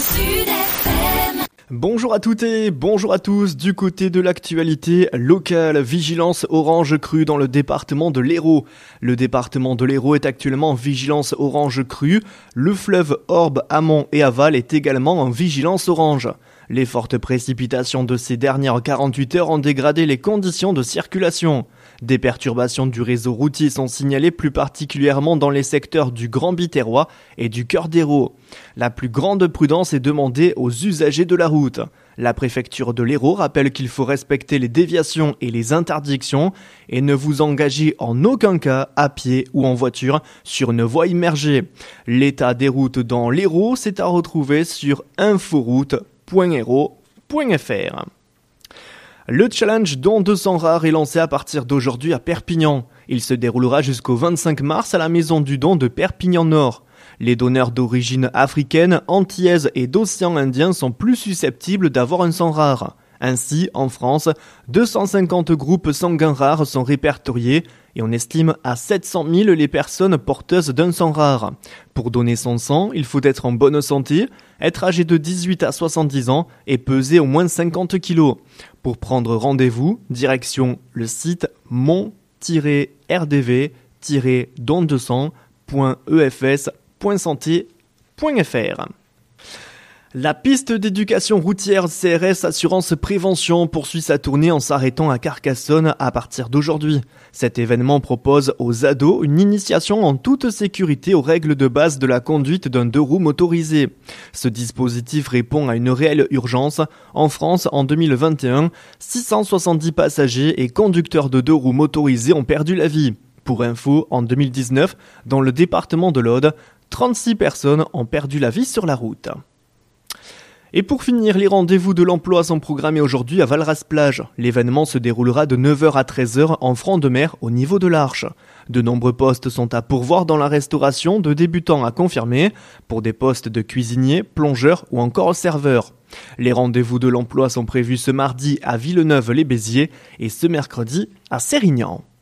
Sud FM. Bonjour à toutes et bonjour à tous. Du côté de l'actualité locale, vigilance orange crue dans le département de l'Hérault. Le département de l'Hérault est actuellement en vigilance orange crue. Le fleuve Orbe, amont et aval est également en vigilance orange. Les fortes précipitations de ces dernières 48 heures ont dégradé les conditions de circulation. Des perturbations du réseau routier sont signalées plus particulièrement dans les secteurs du Grand Biterrois et du Cœur d'Hérault. La plus grande prudence est demandée aux usagers de la route. La préfecture de l'Hérault rappelle qu'il faut respecter les déviations et les interdictions et ne vous engager en aucun cas à pied ou en voiture sur une voie immergée. L'état des routes dans l'Hérault, c'est à retrouver sur inforoute.hérault.fr. Le challenge Don de sang rare est lancé à partir d'aujourd'hui à Perpignan. Il se déroulera jusqu'au 25 mars à la Maison du Don de Perpignan-Nord. Les donneurs d'origine africaine, antillaise et d'océan Indien sont plus susceptibles d'avoir un sang rare. Ainsi, en France, 250 groupes sanguins rares sont répertoriés et on estime à 700 000 les personnes porteuses d'un sang rare. Pour donner son sang, il faut être en bonne santé, être âgé de 18 à 70 ans et peser au moins 50 kilos. Pour prendre rendez-vous, direction le site mon-dondesang.efs.santé.fr. La piste d'éducation routière CRS Assurance Prévention poursuit sa tournée en s'arrêtant à Carcassonne à partir d'aujourd'hui. Cet événement propose aux ados une initiation en toute sécurité aux règles de base de la conduite d'un deux-roues motorisé. Ce dispositif répond à une réelle urgence. En France, en 2021, 670 passagers et conducteurs de deux-roues motorisés ont perdu la vie. Pour info, en 2019, dans le département de l'Aude, 36 personnes ont perdu la vie sur la route. Et pour finir, les rendez-vous de l'emploi sont programmés aujourd'hui à Valras-Plage. L'événement se déroulera de 9h à 13h en front de mer au niveau de l'Arche. De nombreux postes sont à pourvoir dans la restauration, de débutants à confirmer, pour des postes de cuisinier, plongeur ou encore serveur. Les rendez-vous de l'emploi sont prévus ce mardi à Villeneuve-les-Béziers et ce mercredi à Sérignan.